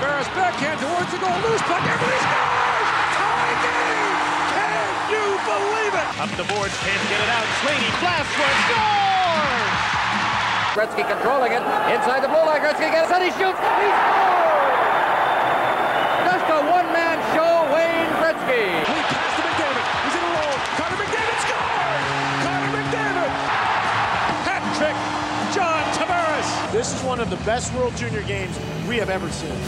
Tavares backhand towards the goal. Loose puck. Everybody scores! Tie game! Can you believe it? Up the boards, can't get it out. Sweeney blasts one, scores! Gretzky controlling it. Inside the blue line, Gretzky gets it, he shoots, he scores! Just a one-man show, Wayne Gretzky. He passed to McDavid. He's in a roll. Connor McDavid scores! Connor McDavid! Hat trick, John Tavares. This is one of the best World Junior games we have ever seen.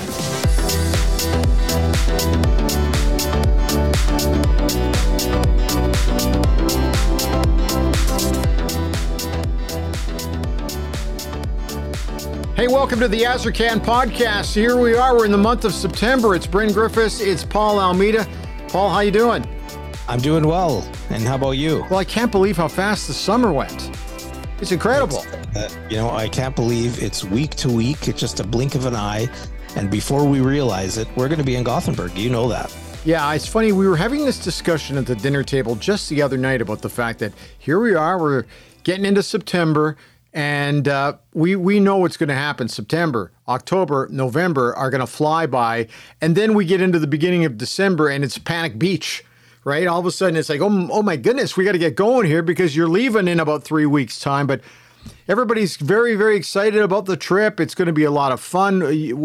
Hey, welcome to the Azarcan podcast. Here we are. We're in the month of September. It's Bryn Griffiths. It's Paul Almeida. Paul, how you doing? I'm doing well. And how about you? Well, I can't believe how fast the summer went. It's incredible. I can't believe it's week to week. It's just a blink of an eye. And before we realize it, we're going to be in Gothenburg. You know that. Yeah, it's funny. We were having this discussion at the dinner table just the other night about the fact that here we are. We're getting into September. And we know what's going to happen. September, October, November are going to fly by. And then we get into the beginning of December and it's Panic Beach, right? All of a sudden it's like, oh my goodness, we got to get going here because you're leaving in about 3 weeks' time. But everybody's very, very excited about the trip. It's going to be a lot of fun.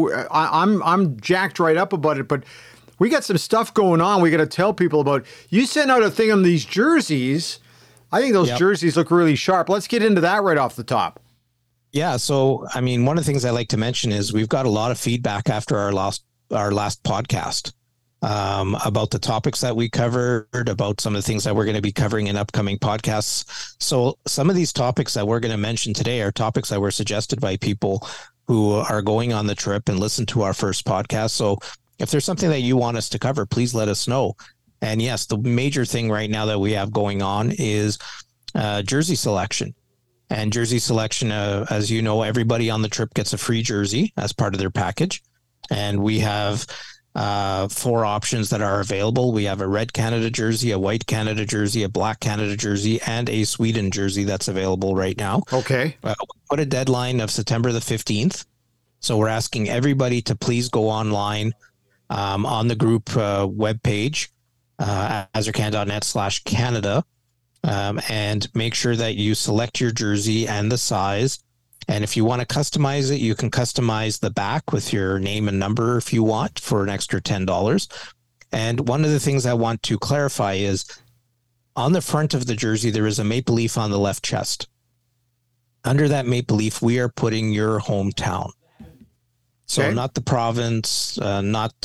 I'm jacked right up about it. But we got some stuff going on we got to tell people about. You sent out a thing on these jerseys. I think those jerseys look really sharp. Let's get into that right off the top. Yeah. So, I mean, one of the things I like to mention is we've got a lot of feedback after our last podcast about the topics that we covered, about some of the things that we're going to be covering in upcoming podcasts. So some of these topics that we're going to mention today are topics that were suggested by people who are going on the trip and listen to our first podcast. So if there's something that you want us to cover, please let us know. And yes, the major thing right now that we have going on is jersey selection. And jersey selection, as you know, everybody on the trip gets a free jersey as part of their package. And we have 4 options that are available. We have a red Canada jersey, a white Canada jersey, a black Canada jersey, and a Sweden jersey that's available right now. Okay. We put a deadline of September the 15th. So we're asking everybody to please go online on the group webpage. Azarcan.net/Canada, and make sure that you select your jersey and the size. And if you want to customize it, you can customize the back with your name and number if you want for an extra $10. And one of the things I want to clarify is on the front of the jersey, there is a maple leaf on the left chest. Under that maple leaf, we are putting your hometown. So not the province, not,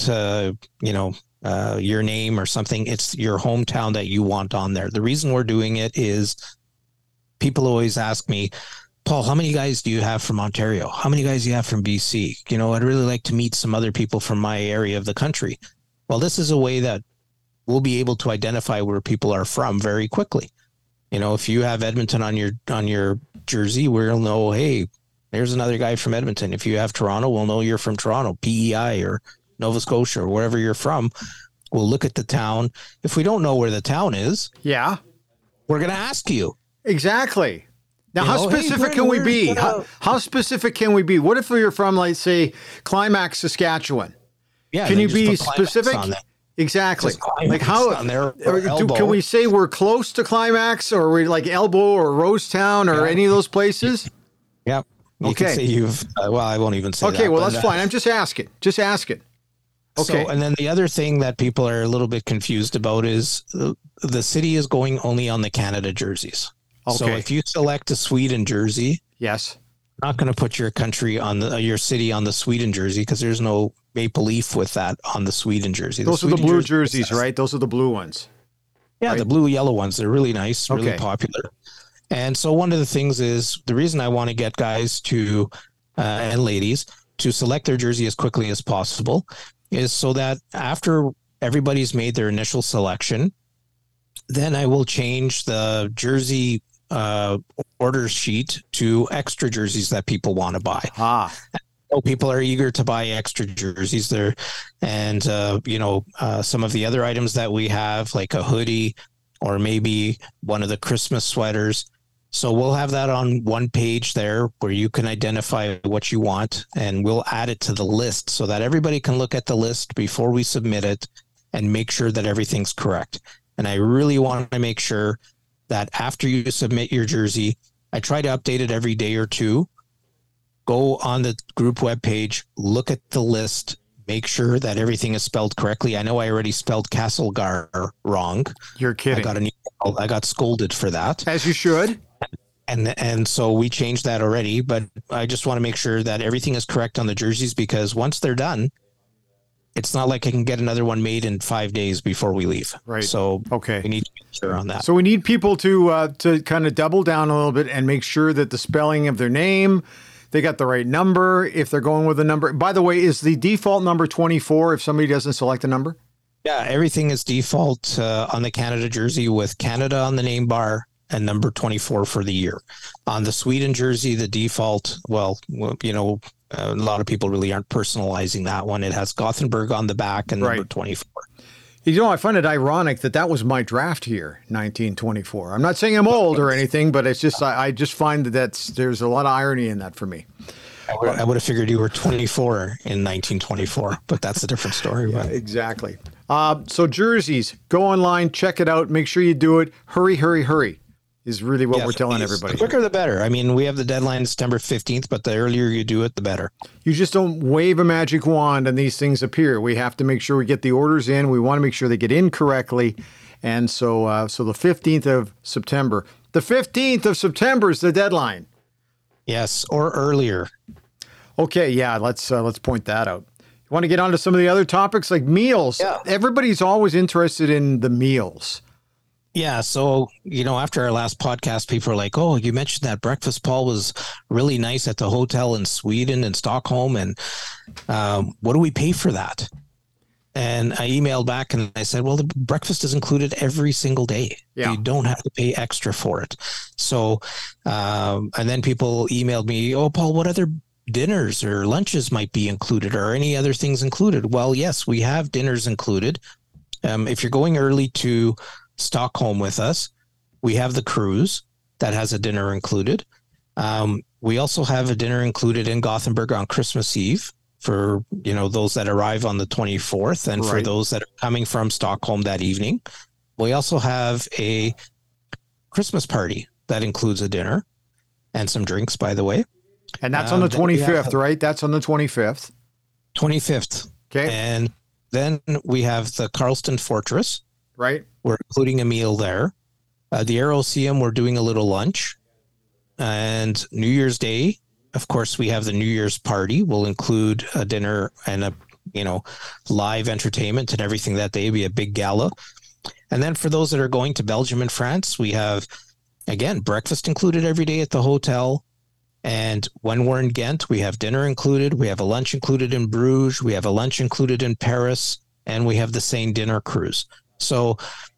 your name or something. It's your hometown that you want on there. The reason we're doing it is people always ask me, Paul, how many guys do you have from Ontario? How many guys do you have from BC? I'd really like to meet some other people from my area of the country. Well, this is a way that we'll be able to identify where people are from very quickly. If you have Edmonton on your jersey, we'll know, hey, there's another guy from Edmonton. If you have Toronto, we'll know you're from Toronto, PEI or Nova Scotia or wherever you're from. We'll look at the town. If we don't know where the town is, we're going to ask you. Exactly. Now, how specific can we be? How specific can we be? What if you're from, like, say, Climax, Saskatchewan? Yeah. Can you be specific? Exactly. Like how can we say we're close to Climax, or we like Elbow or Rosetown or any of those places? Yep. You can say you've. I won't even say. Okay. That, well, that's fine. I'm just asking. Okay. So, and then the other thing that people are a little bit confused about is the city is going only on the Canada jerseys. Okay. So if you select a Sweden jersey, yes, I'm not going to put your country on your city on the Sweden jersey because there's no maple leaf with that on the Sweden jersey. Those are the blue jerseys, right? Those are the blue ones. Yeah, right? The blue yellow ones. They're really nice, really popular. And so one of the things is the reason I want to get guys to and ladies to select their jersey as quickly as possible is so that after everybody's made their initial selection, then I will change the jersey order sheet to extra jerseys that people want to buy. So people are eager to buy extra jerseys there. And, some of the other items that we have, like a hoodie or maybe one of the Christmas sweaters, So we'll have that on one page there where you can identify what you want, and we'll add it to the list so that everybody can look at the list before we submit it and make sure that everything's correct. And I really want to make sure that after you submit your jersey, I try to update it every day or two. Go on the group webpage, look at the list, make sure that everything is spelled correctly. I know I already spelled Castlegar wrong. You're kidding. I got scolded for that. As you should. And so we changed that already, but I just want to make sure that everything is correct on the jerseys, because once they're done, it's not like I can get another one made in 5 days before we leave. Right. So okay, we need to make sure on that. So we need people to kind of double down a little bit and make sure that the spelling of their name, they got the right number. If they're going with a number, by the way, is the default number 24 if somebody doesn't select a number? Yeah, everything is default on the Canada jersey with Canada on the name bar and number 24 for the year. On the Sweden jersey, the default, well, you know, a lot of people really aren't personalizing that one. It has Gothenburg on the back and number 24. You know, I find it ironic that was my draft year, 1924. I'm not saying I'm old or anything, but it's just I just find that there's a lot of irony in that for me. I would have figured you were 24 in 1924, but that's a different story. Yeah, exactly. So jerseys, go online, check it out, make sure you do it. Hurry, hurry, hurry is really what we're telling everybody. The quicker the better. I mean, we have the deadline September 15th, but the earlier you do it, the better. You just don't wave a magic wand and these things appear. We have to make sure we get the orders in. We want to make sure they get in correctly. And so the 15th of September. The 15th of September is the deadline. Yes, or earlier. Okay, yeah, let's point that out. You want to get on to some of the other topics like meals? Yeah. Everybody's always interested in the meals. Yeah, so, you know, after our last podcast, people are like, oh, you mentioned that breakfast, Paul, was really nice at the hotel in Sweden and Stockholm, and what do we pay for that? And I emailed back and I said, well, the breakfast is included every single day. Yeah. You don't have to pay extra for it. So, and then people emailed me, oh, Paul, what other dinners or lunches might be included, or any other things included? Well, yes, we have dinners included. If you're going early to Stockholm with us, we have the cruise that has a dinner included. We also have a dinner included in Gothenburg on Christmas Eve for, you know, those that arrive on the 24th, and for those that are coming from Stockholm that evening. We also have a Christmas party that includes a dinner and some drinks, by the way. And that's on the 25th, right? That's on the 25th. 25th. Okay. And then we have the Karlston Fortress. Right. We're including a meal there. The Aeroceum, we're doing a little lunch. And New Year's Day, of course, we have the New Year's party. We'll include a dinner and a, you know, live entertainment and everything that day. Be a big gala. And then for those that are going to Belgium and France, we have, again, breakfast included every day at the hotel. And when we're in Ghent, we have dinner included. We have a lunch included in Bruges. We have a lunch included in Paris. And we have the same dinner cruise. So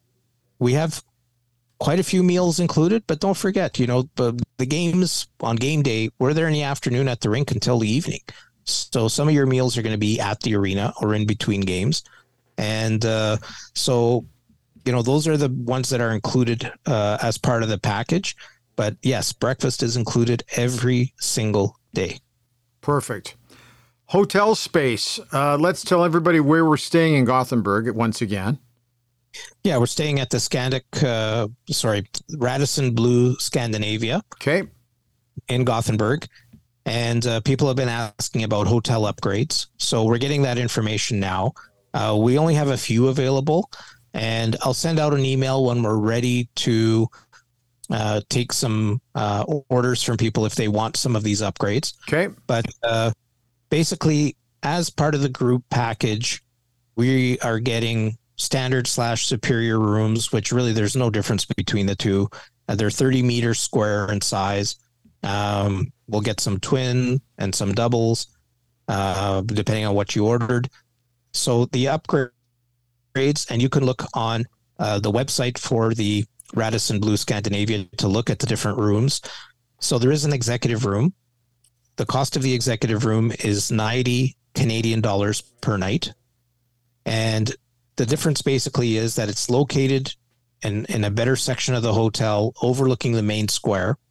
we have quite a few meals included, but don't forget, you know, the games on game day, we're there in the afternoon at the rink until the evening. So some of your meals are going to be at the arena or in between games. And so, you know, those are the ones that are included as part of the package. But yes, breakfast is included every single day. Perfect. Hotel space. Let's tell everybody where we're staying in Gothenburg once again. Yeah, we're staying at the Radisson Blu Scandinavia. Okay. In Gothenburg. And people have been asking about hotel upgrades. So we're getting that information now. We only have a few available. And I'll send out an email when we're ready to take some orders from people if they want some of these upgrades. Okay. But basically, as part of the group package, we are getting standard/superior rooms, which really there's no difference between the two. They're 30 meters square in size. We'll get some twin and some doubles, depending on what you ordered. So the upgrades, and you can look on the website for the Radisson Blu Scandinavia to look at the different rooms. So there is an executive room. The cost of the executive room is 90 Canadian dollars per night. And the difference basically is that it's located in a better section of the hotel overlooking the main square.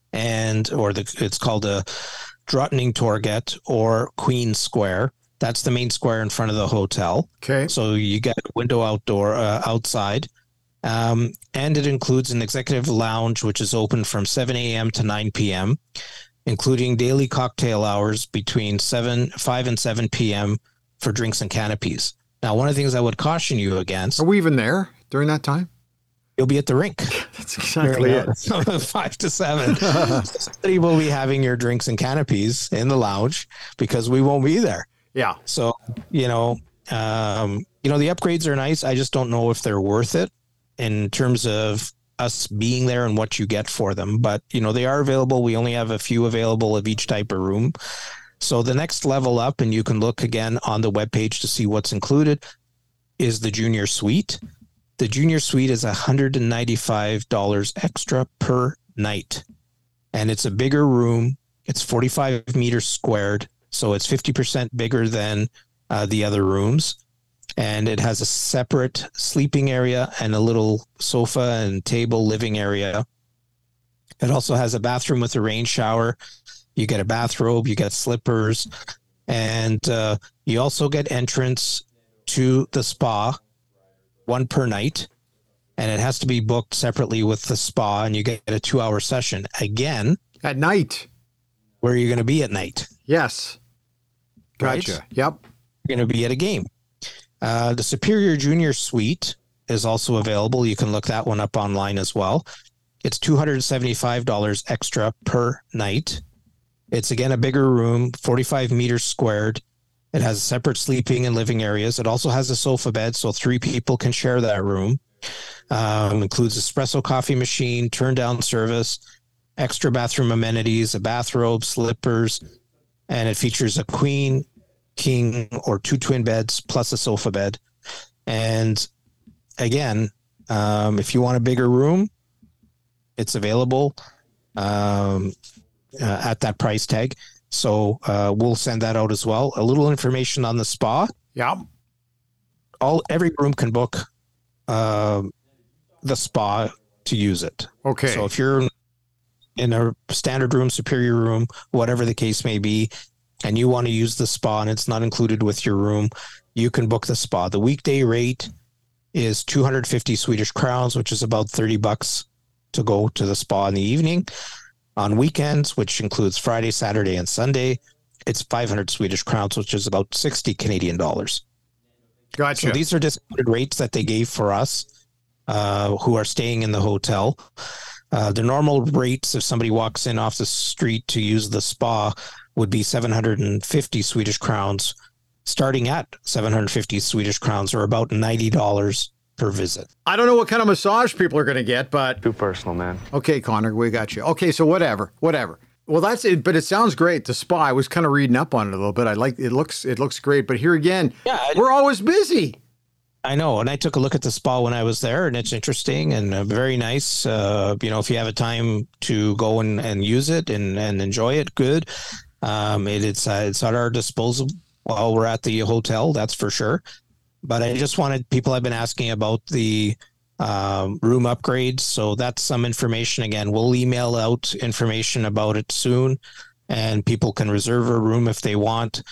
it's called a Drottningtorget or Queen Square. That's the main square in front of the hotel. Okay. So you get a window outside. And it includes an executive lounge, which is open from 7 a.m. to 9 p.m., including daily cocktail hours between 5 and 7 p.m. for drinks and canopies. Now, one of the things I would caution you against... Are we even there during that time? You'll be at the rink. That's exactly it. 5 to 7. Somebody will be having your drinks and canopies in the lounge because we won't be there. Yeah. So, the upgrades are nice. I just don't know if they're worth it in terms of us being there and what you get for them. But, they are available. We only have a few available of each type of room. So the next level up, and you can look again on the webpage to see what's included, is the Junior Suite. The Junior Suite is $195 extra per night. And it's a bigger room. It's 45 meters squared. So it's 50% bigger than the other rooms. And it has a separate sleeping area and a little sofa and table living area. It also has a bathroom with a rain shower. You get a bathrobe, you get slippers, and you also get entrance to the spa, one per night. And it has to be booked separately with the spa, and you get a 2-hour session. Again. At night. Where are you going to be at night? Yes. Gotcha. Right? Yep. You're going to be at a game. The Superior Junior Suite is also available. You can look that one up online as well. It's $275 extra per night. It's, again, a bigger room, 45 meters squared. It has separate sleeping and living areas. It also has a sofa bed, so 3 people can share that room. Includes espresso coffee machine, turn-down service, extra bathroom amenities, a bathrobe, slippers, and it features a queen, king, or 2 twin beds plus a sofa bed. And again, if you want a bigger room, it's available at that price tag. So we'll send that out as well. A little information on the spa. Yeah. Every room can book the spa to use it. Okay. So if you're in a standard room, superior room, whatever the case may be, and you want to use the spa and it's not included with your room, you can book the spa. The weekday rate is 250 Swedish crowns, which is about $30 to go to the spa in the evening. On weekends, which includes Friday, Saturday, and Sunday, it's 500 Swedish crowns, which is about 60 Canadian dollars. Gotcha. So these are discounted rates that they gave for us who are staying in the hotel. The normal rates, if somebody walks in off the street to use the spa, would be 750 Swedish crowns, starting at 750 Swedish crowns, or about $90 per visit. I don't know what kind of massage people are going to get, but... Too personal, man. Okay, Connor, we got you. Okay, so whatever. Well, that's it, but it sounds great. The spa, I was kind of reading up on it a little bit. I like it. Looks great, but here again, we're always busy. I know, and I took a look at the spa when I was there, and it's interesting and very nice. If you have a time to go and use it and enjoy it, good. It's at our disposal while we're at the hotel, that's for sure. But I just wanted people have been asking about the room upgrades, so that's some information. Again, we'll email out information about it soon, and people can reserve a room if they want.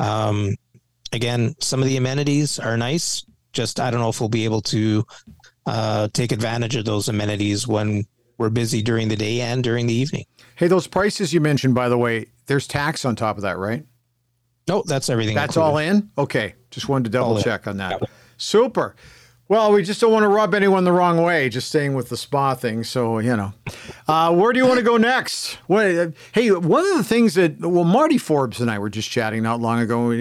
Again, some of the amenities are nice. Just I don't know if we'll be able to take advantage of those amenities when we're busy during the day and during the evening. Hey, those prices you mentioned, by the way, there's tax on top of that, right? No, that's everything. That's included. all in? Okay. Just wanted to double check on that. Yeah. Super. Well, we just don't want to rub anyone the wrong way, just staying with the spa thing. So, where do you want to go next? Hey, one of the things Marty Forbes and I were just chatting not long ago.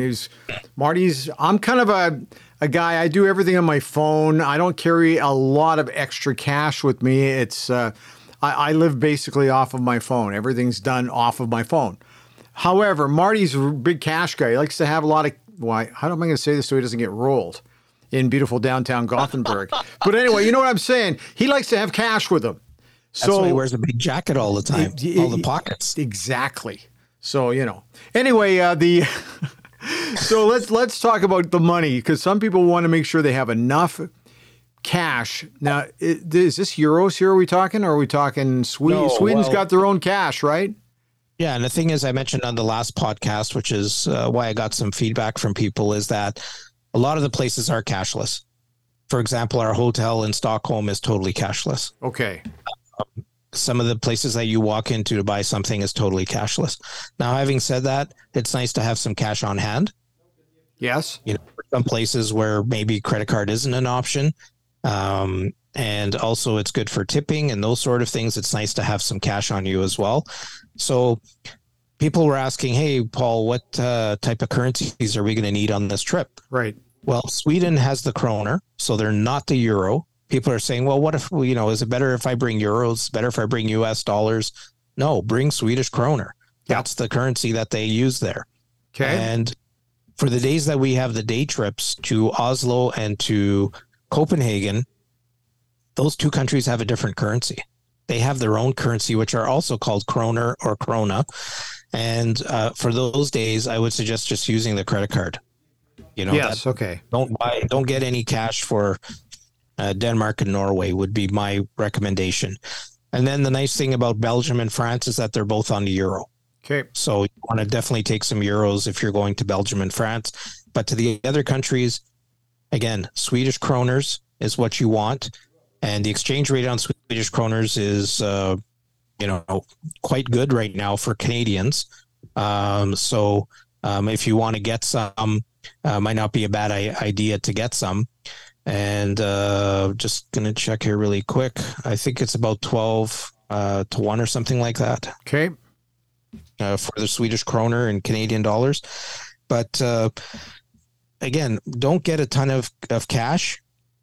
I'm kind of a guy, I do everything on my phone. I don't carry a lot of extra cash with me. It's, I live basically off of my phone. Everything's done off of my phone. However, Marty's a big cash guy. He likes to have a lot of, how am I going to say this so he doesn't get rolled in beautiful downtown Gothenburg? But anyway, you know what I'm saying? He likes to have cash with him. That's why he wears a big jacket all the time, all the pockets. Exactly. So, anyway, so let's talk about the money, because some people want to make sure they have enough cash. Now, is this euros here? Are we talking? Or are we talking Sweden? No, Sweden's well, got their own cash, right? Yeah, and the thing is, I mentioned on the last podcast, which is why I got some feedback from people, is that a lot of the places are cashless. For example, our hotel in Stockholm is totally cashless. Okay. Some of the places that you walk into to buy something is totally cashless. Now, having said that, it's nice to have some cash on hand. Yes. You know, for some places where maybe credit card isn't an option. And also it's good for tipping and those sort of things. It's nice to have some cash on you as well. So people were asking, hey, Paul, what type of currencies are we going to need on this trip? Right. Well, Sweden has the kroner, so they're not the euro. People are saying, well, what if, is it better if I bring euros? Better if I bring US dollars? No, bring Swedish kroner. That's the currency that they use there. Okay. And for the days that we have the day trips to Oslo and to Copenhagen, those two countries have a different currency. They have their own currency, which are also called kroner or krona. And for those days, I would suggest just using the credit card. Yes. Okay. Don't get any cash for Denmark and Norway would be my recommendation. And then the nice thing about Belgium and France is that they're both on the euro. Okay. So you want to definitely take some euros if you're going to Belgium and France. But to the other countries, again, Swedish kroners is what you want. And the exchange rate on Swedish kroners is, quite good right now for Canadians. So if you want to get some, might not be a bad idea to get some. And just going to check here really quick. I think it's about 12 to 1 or something like that. Okay. For the Swedish kroner and Canadian dollars. But again, don't get a ton of cash,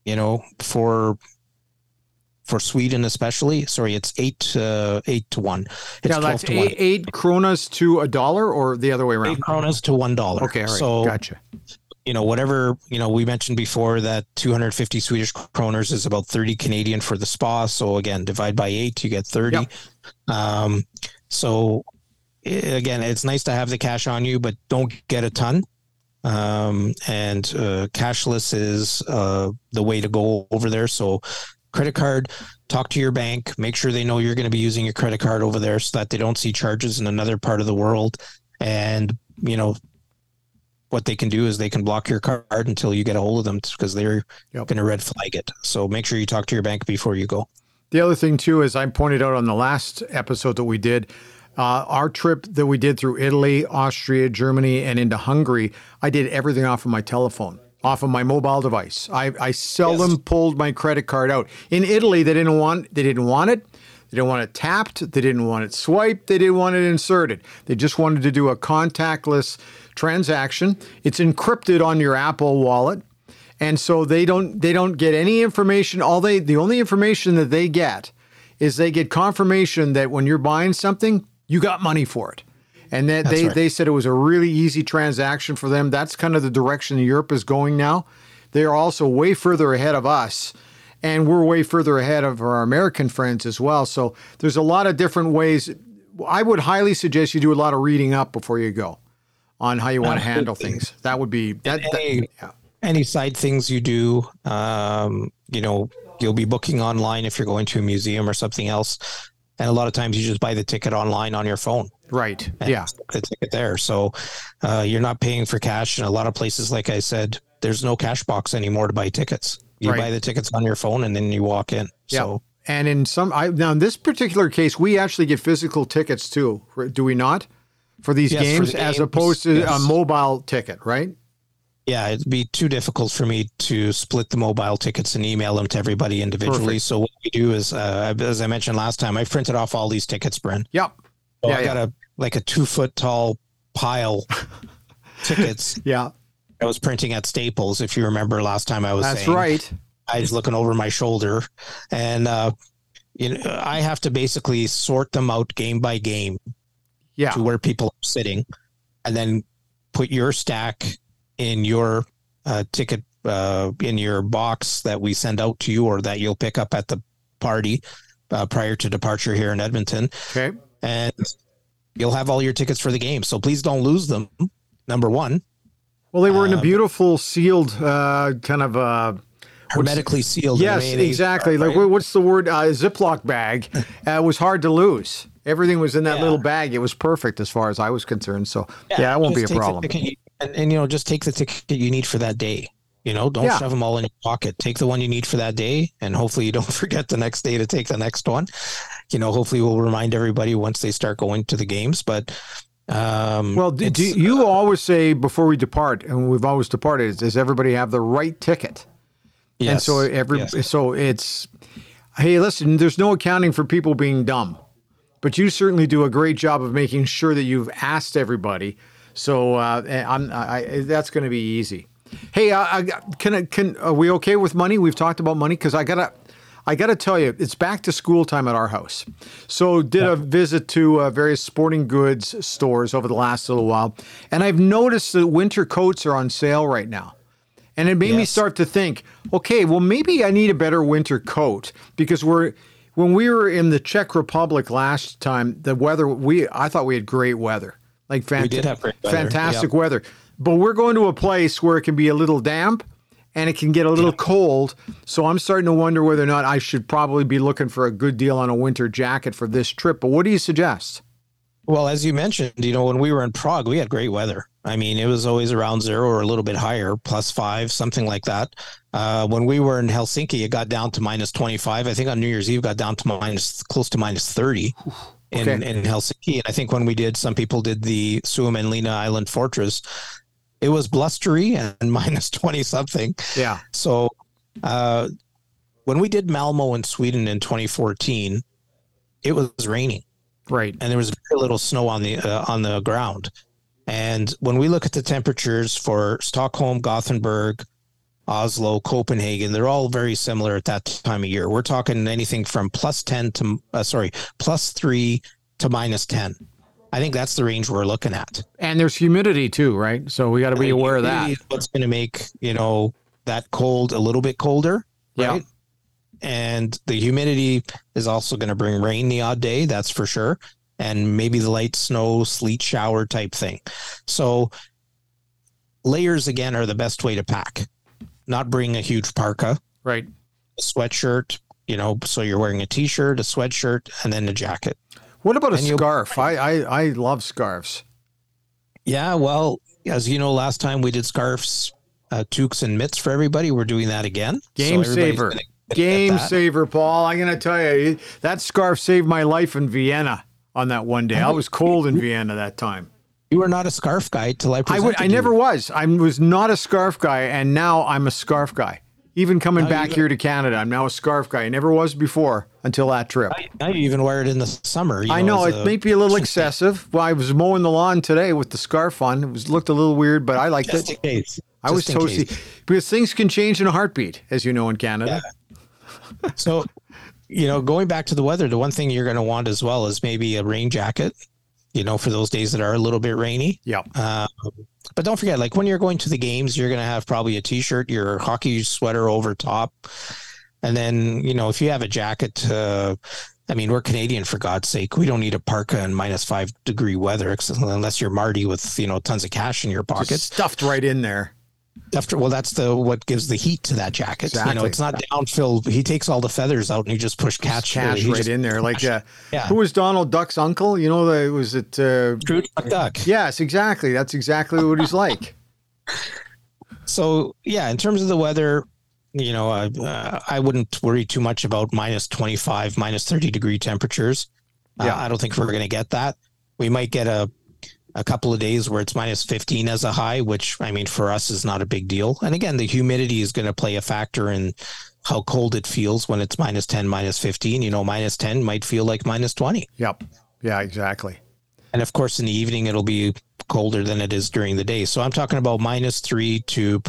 for Sweden especially. Sorry, it's 8 to 1. It's now that's 8 kronas to $1 or the other way around? 8 kronas to $1. Okay, all right. So, gotcha. Whatever, we mentioned before that 250 Swedish kroners is about 30 Canadian for the spa. So again, divide by 8, you get 30. Yep. So again, it's nice to have the cash on you, but don't get a ton. And cashless is the way to go over there. So credit card, talk to your bank, make sure they know you're going to be using your credit card over there so that they don't see charges in another part of the world. And, what they can do is they can block your card until you get a hold of them because they're going to red flag it. So make sure you talk to your bank before you go. The other thing, too, is I pointed out on the last episode that we did, our trip that we did through Italy, Austria, Germany, and into Hungary, I did everything off of my telephone, off of my mobile device. I seldom pulled my credit card out. In Italy, they didn't want it. They didn't want it tapped. They didn't want it swiped. They didn't want it inserted. They just wanted to do a contactless transaction. It's encrypted on your Apple Wallet. And so they don't get any information. The only information that they get is they get confirmation that when you're buying something, you got money for it. And that they said it was a really easy transaction for them. That's kind of the direction Europe is going now. They are also way further ahead of us, and we're way further ahead of our American friends as well. So there's a lot of different ways. I would highly suggest you do a lot of reading up before you go on how you want to handle things. That would be any side things you do. You'll be booking online if you're going to a museum or something else. And a lot of times you just buy the ticket online on your phone. Right. And yeah. The ticket there. So you're not paying for cash. In a lot of places, like I said, there's no cash box anymore to buy tickets. You buy the tickets on your phone and then you walk in. Yeah. So, and now in this particular case, we actually get physical tickets too. Do we not? For these games, as opposed to a mobile ticket, right? Yeah, it'd be too difficult for me to split the mobile tickets and email them to everybody individually. Perfect. So what we do is, as I mentioned last time, I printed off all these tickets, Bryn. Yep. So I got a 2-foot tall pile tickets. Yeah. I was printing at Staples, if you remember last time I was saying. That's right. I was looking over my shoulder, and I have to basically sort them out game by game. Yeah. To where people are sitting, and then put your stack in your ticket in your box that we send out to you or that you'll pick up at the party prior to departure here in Edmonton. Okay. And you'll have all your tickets for the game. So please don't lose them, number one. Well, they were in a beautiful sealed kind of hermetically sealed. Yes, exactly. Like, what's the word? Ziploc bag. It was hard to lose. Everything was in that little bag. It was perfect as far as I was concerned. So, that won't be a problem. And just take the ticket you need for that day. Don't shove them all in your pocket. Take the one you need for that day, and hopefully you don't forget the next day to take the next one. Hopefully we'll remind everybody once they start going to the games. But do you always say before we depart, and we've always departed, does everybody have the right ticket? Yes. And so it's, hey, listen, there's no accounting for people being dumb, but you certainly do a great job of making sure that you've asked everybody. So that's going to be easy. Hey, are we okay with money? We've talked about money because I gotta tell you, it's back to school time at our house. So did a visit to various sporting goods stores over the last little while, and I've noticed that winter coats are on sale right now. And it made me start to think, okay, well, maybe I need a better winter coat because when we were in the Czech Republic last time, the weather, I thought we had great weather, like we did have great weather. Fantastic weather. But we're going to a place where it can be a little damp and it can get a little cold. So I'm starting to wonder whether or not I should probably be looking for a good deal on a winter jacket for this trip. But what do you suggest? Well, as you mentioned, when we were in Prague, we had great weather. I mean, it was always around 0 or a little bit higher, +5, something like that. When we were in Helsinki, it got down to -25. I think on New Year's Eve, it got down to close to -30 in Helsinki. And I think when some people did the Suomenlinna Island Fortress, it was blustery and -20 something. Yeah. So when we did Malmo in Sweden in 2014, it was raining. Right. And there was very little snow on the ground. And when we look at the temperatures for Stockholm, Gothenburg, Oslo, Copenhagen, they're all very similar at that time of year. We're talking anything from +3 to -10. I think that's the range we're looking at. And there's humidity too, right? So we got to be aware of that. What's going to make, that cold a little bit colder, right? Yeah. And the humidity is also going to bring rain the odd day, that's for sure. And maybe the light snow, sleet shower type thing. So layers, again, are the best way to pack. Not bring a huge parka. Right. A sweatshirt, so you're wearing a T-shirt, a sweatshirt, and then a jacket. What about a scarf? I love scarves. Yeah, well, as you know, last time we did scarves, toques, and mitts for everybody. We're doing that again. Game saver. Game saver, Paul. I'm going to tell you, that scarf saved my life in Vienna on that one day. I was cold in Vienna that time. You were not a scarf guy till I presented I never was. I was not a scarf guy, and now I'm a scarf guy. Even coming back here to Canada, I'm now a scarf guy. I never was before until that trip. Now you even wear it in the summer. I know it may be a little excessive. Well, I was mowing the lawn today with the scarf on. It looked a little weird, but I liked it. In case. I was toasty because things can change in a heartbeat, as you know, in Canada. Yeah. So, going back to the weather, the one thing you're going to want as well is maybe a rain jacket. For those days that are a little bit rainy. Yeah. But don't forget, like when you're going to the games, you're going to have probably a T-shirt, your hockey sweater over top. And then, if you have a jacket, we're Canadian, for God's sake. We don't need a parka in -5 degree weather unless you're Marty with, tons of cash in your pocket. Just stuffed right in there. That's what gives the heat to that jacket. Exactly. It's not downfilled. He takes all the feathers out and he just pushes cash right in there. Like, who was Donald Duck's uncle? Was it Scrooge McDuck? Yes, exactly. That's exactly what he's like. So, in terms of the weather, I wouldn't worry too much about -25, -30 degree temperatures. I don't think we're going to get that. We might get a couple of days where it's -15 as a high, which, for us is not a big deal. And again, the humidity is going to play a factor in how cold it feels when it's -10, -15. -10 might feel like -20. Yep. Yeah, exactly. And of course, in the evening, it'll be colder than it is during the day. So I'm talking about -3 to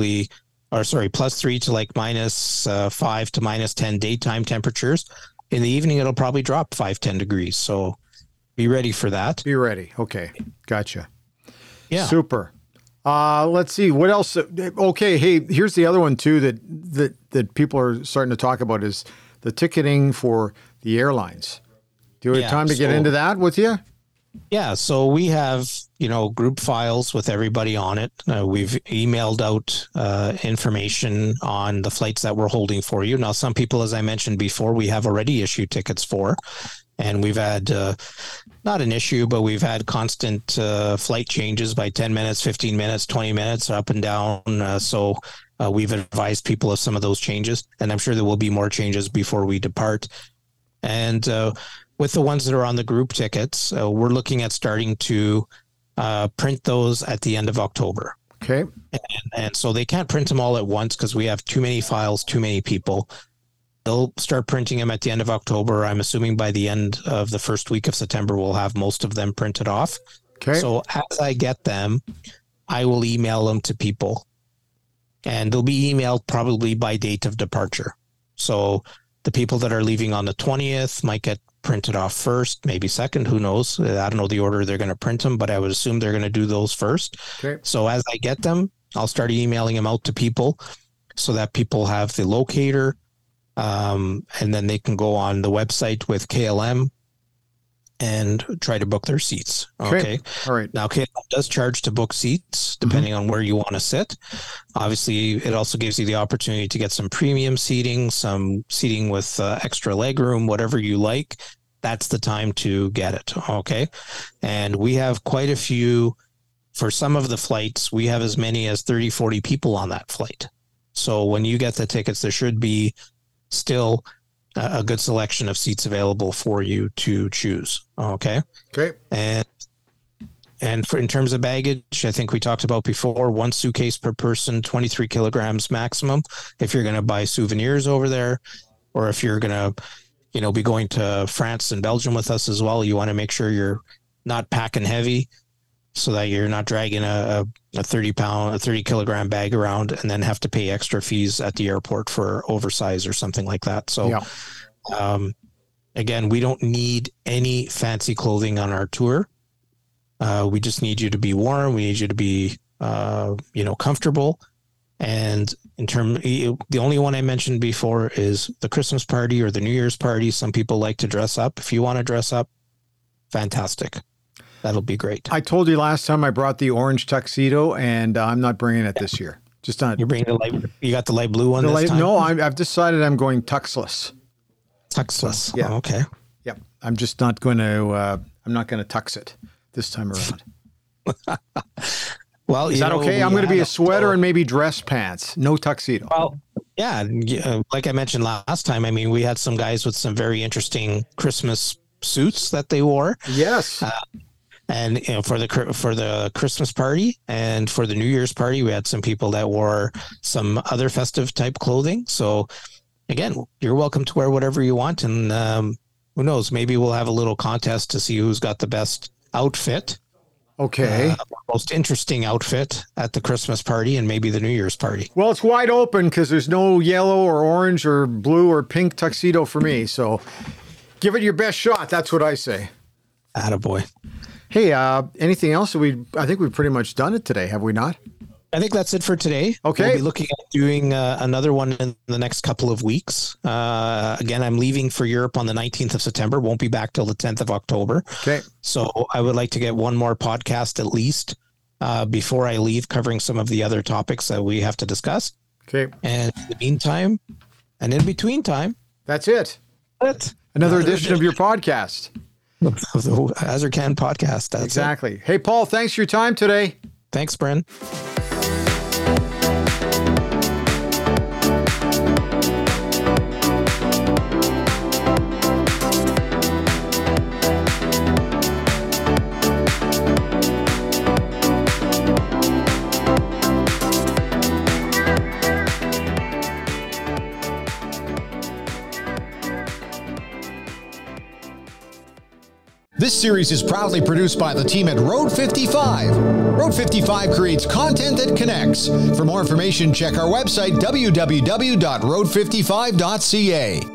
+3 to like -5 to -10 daytime temperatures. In the evening, it'll probably drop 5-10 degrees. So be ready for that. Be ready. Okay. Gotcha. Yeah. Super. Let's see. What else? Okay. Hey, here's the other one too that people are starting to talk about is the ticketing for the airlines. Do you have time to get into that with you? Yeah, so we have, group files with everybody on it. We've emailed out information on the flights that we're holding for you. Now, some people, as I mentioned before, we have already issued tickets for, and we've had not an issue, but we've had constant flight changes by 10 minutes, 15 minutes, 20 minutes, up and down. So we've advised people of some of those changes, and I'm sure there will be more changes before we depart. And with the ones that are on the group tickets, we're looking at starting to print those at the end of October. Okay. And so they can't print them all at once because we have too many files, too many people. They'll start printing them at the end of October. I'm assuming by the end of the first week of September, we'll have most of them printed off. Okay. So as I get them, I will email them to people. And they'll be emailed probably by date of departure. So the people that are leaving on the 20th might get printed off first, maybe second, who knows? I don't know the order they're going to print them, but I would assume they're going to do those first. Okay. So as I get them, I'll start emailing them out to people so that people have the locator, and then they can go on the website with KLM and try to book their seats. Okay. All right. Now, KLM does charge to book seats depending on where you want to sit. Obviously, it also gives you the opportunity to get some premium seating, some seating with extra leg room, whatever you like. That's the time to get it. Okay. And we have quite a few. For some of the flights, we have as many as 30, 40 people on that flight. So when you get the tickets, there should be still a good selection of seats available for you to choose. Okay. Okay. And in terms of baggage, I think we talked about before, 1 suitcase per person, 23 kilograms maximum. If you're going to buy souvenirs over there, or if you're going to, be going to France and Belgium with us as well, you want to make sure you're not packing heavy so that you're not dragging a 30 kilogram bag around and then have to pay extra fees at the airport for oversize or something like that. So, again, we don't need any fancy clothing on our tour. We just need you to be warm. We need you to be, comfortable. And the only one I mentioned before is the Christmas party or the New Year's party. Some people like to dress up. If you want to dress up, fantastic. That'll be great. I told you last time I brought the orange tuxedo, and I'm not bringing it this year. Just not. You're bringing you got the light blue one this time? No, I've decided I'm going tuxless. Tuxless. Yeah. Oh, okay. Yep. I'm just not going to. I'm not going to tux it this time around. Well, is that okay? I'm going to be a sweater and maybe dress pants. No tuxedo. Well, yeah. Like I mentioned last time, I mean, we had some guys with some very interesting Christmas suits that they wore. Yes. And for the Christmas party and for the New Year's party, we had some people that wore some other festive type clothing. So again, you're welcome to wear whatever you want. And who knows, maybe we'll have a little contest to see who's got the best outfit. Okay. Most interesting outfit at the Christmas party and maybe the New Year's party. Well, it's wide open because there's no yellow or orange or blue or pink tuxedo for me. So give it your best shot. That's what I say. Attaboy. Hey, anything else? I think we've pretty much done it today, have we not? I think that's it for today. Okay. We'll be looking at doing another one in the next couple of weeks. Again, I'm leaving for Europe on the 19th of September. Won't be back till the 10th of October. Okay. So I would like to get one more podcast at least before I leave, covering some of the other topics that we have to discuss. Okay. And in the meantime, and in between time. That's it. Another edition of your podcast. The Azarkan podcast. That's exactly. Hey, Paul, thanks for your time today. Thanks, Bren. This series is proudly produced by the team at Road 55. Road 55 creates content that connects. For more information, check our website, www.road55.ca.